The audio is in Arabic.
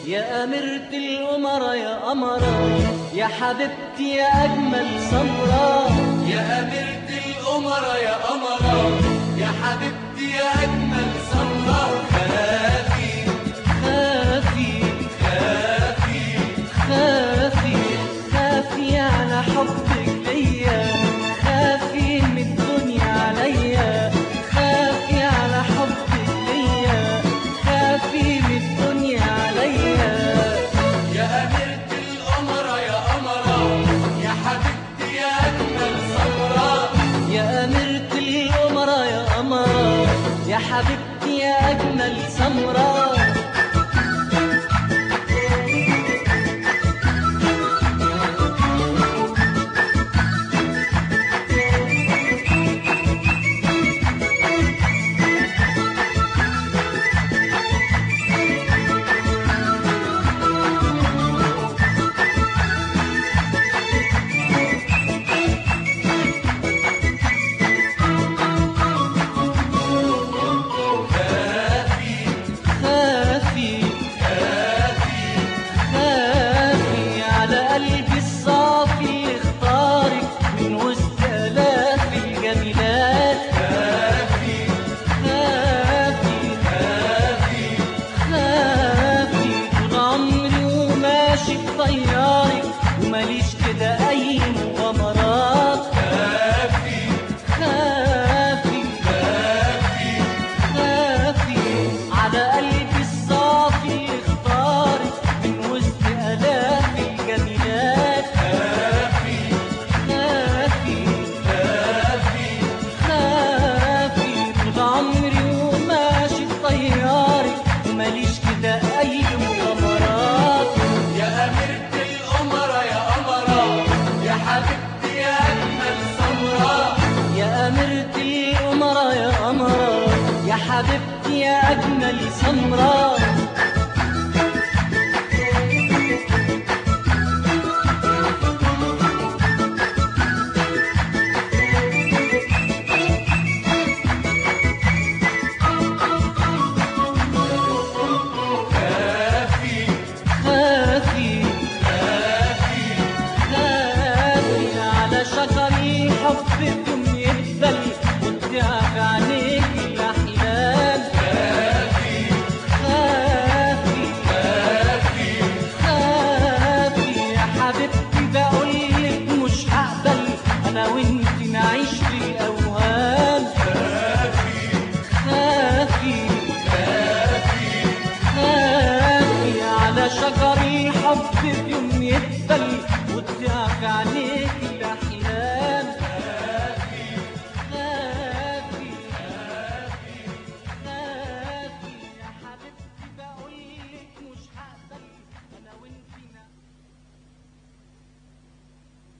يا أميرة الأمراء يا قمرة يا حبيبتي يا أجمل سمرة. يا أميرة الأمراء يا قمرة يا حبيبتي يا أجمل سمرة. خافي خافي خافي خافي خافي على حبك ليا، خافي من الدنيا عليا، خافي على حبك ليا، خافي من الدنيا عليا. يا أميرة الأمراء يا قمرة يا حبيبتي يا أجمل سمرة. يا أميرة الأمراء يا قمرة يا حبيبتي يا أجمل سمرة. خافي خافي على قلبي الصافي اللي اختارك من وسط آلاف الجميلات. خافي خافي خافي خافي طول عمري وماشي بطيارك وماليش كده أي مغامرات. خافي خافي خافي خافي على قلبي الصافي اللي اختارك من وسط آلاف الجميلات. خافي خافي خافي خافي طول عمري وماشي بطيارك وماليش كده أي مغامرات. يا أميرة الأمراء يا قمرة يا حبيبتي يا أجمل سمرة. يا أميرة الأمراء يا قمرة يا حبيبتي يا أجمل سمرة. خافي خافي خافي خافي على شجر الحب يوم يدبل وتضيع في عينيك الأحلام. خافي خافي خافي خافي يا حبيبتي بقولك مش هقبل أنا وإنتي نعيش في الأوهام. خافي خافي خافي خافي على شجر الحب يوم يدبل وتضيع في عينيك